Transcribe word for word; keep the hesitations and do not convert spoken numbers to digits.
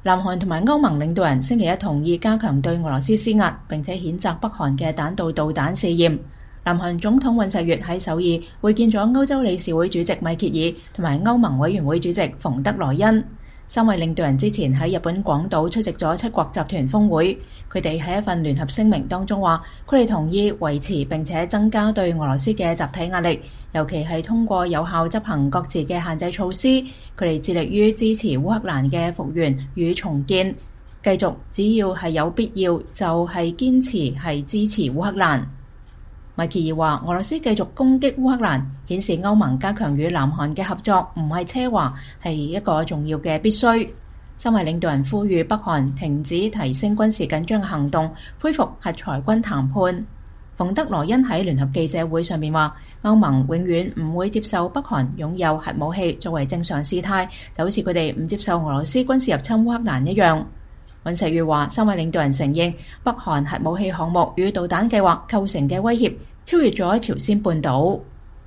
南韓同埋歐盟領導人星期一同意加強對俄羅斯施壓，並且譴責北韓嘅彈道導彈試驗。南韓總統尹錫悅喺首爾會見咗歐洲理事會主席米歇爾同埋歐盟委員會主席馮德萊恩。三位領導人之前喺日本廣島出席咗七國集團峰會，佢哋喺一份聯合聲明當中話，佢哋同意維持並且增加對俄羅斯嘅集體壓力，尤其係通過有效執行各自嘅限制措施。佢哋致力於支持烏克蘭嘅復原與重建，繼續只要係有必要就係堅持係支持烏克蘭。米歇爾話：俄羅斯繼續攻擊烏克蘭，顯示歐盟加強與南韓嘅合作唔係奢華，係一個重要嘅必須。三位領導人呼籲北韓停止提升軍事緊張嘅行動，恢復核裁軍談判。馮德萊恩喺聯合記者會上面話：歐盟永遠唔會接受北韓擁有核武器作為正常事態，就好似佢哋唔接受俄羅斯軍事入侵烏克蘭一樣。尹錫悅話：三位領導人承認北韓核武器項目與導彈計劃構成嘅威脅超越咗朝鮮半島。